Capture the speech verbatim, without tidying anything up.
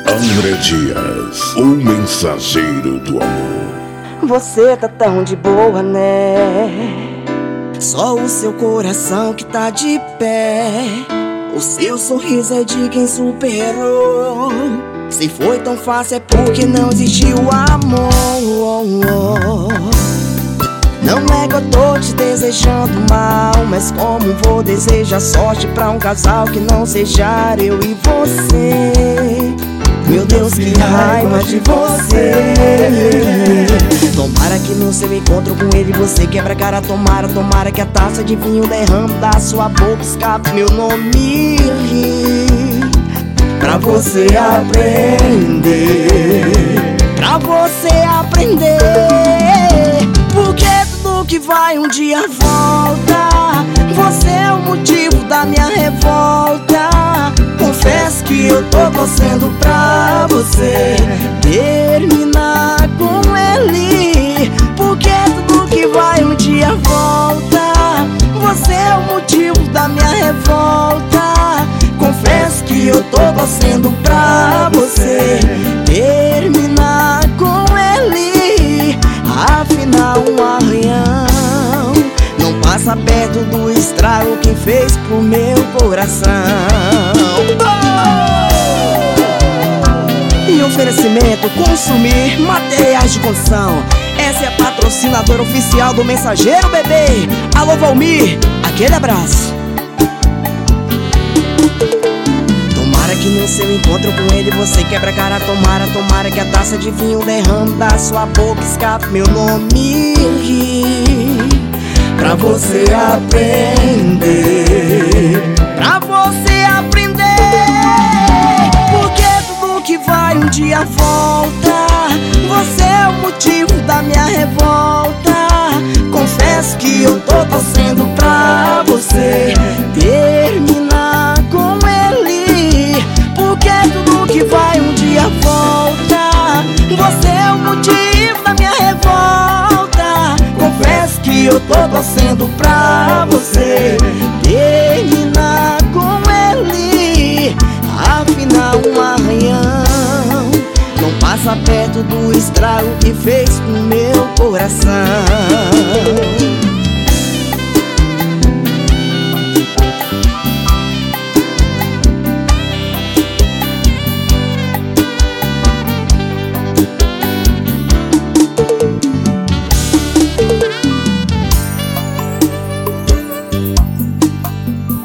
André Dias, o mensageiro do amor. Você tá tão de boa, né? Só o seu coração que tá de pé. O seu sorriso é de quem superou. Se foi tão fácil é porque não existiu amor. Não é que eu tô te desejando mal, mas como vou desejar sorte pra um casal que não seja eu e você? Meu Deus, que raiva de você. Tomara que no seu encontro com ele você quebra a cara. Tomara, tomara que a taça de vinho derrame da sua boca, escape meu nome, pra você aprender, pra você aprender. Porque tudo que vai um dia volta. Você é o motivo da minha revolta. Confesso que eu tô torcendo pra você terminar com ele. Porque tudo que vai um dia volta. Você é o motivo da minha revolta. Confesso que eu tô torcendo pra você terminar com ele. Afinal, um arranhão não passa perto do estrago que fez pro meu coração. E oferecimento, consumir materiais de construção. Essa é a patrocinadora oficial do Mensageiro Bebê. Alô, Valmir, aquele abraço. Tomara que no seu encontro com ele você quebra a cara. Tomara, tomara que a taça de vinho derrame da sua boca, escape meu nome, pra você aprender, pra você aprender. Porque tudo que vai um dia volta. Você é o motivo da minha revolta. Confesso que eu tô torcendo pra você terminar com ele. Porque tudo que vai um dia volta. Você é o motivo da minha revolta. Confesso que eu tô torcendo pra você terminar com ele. Afinal, um arranhão não passa perto do estrago que fez no meu coração.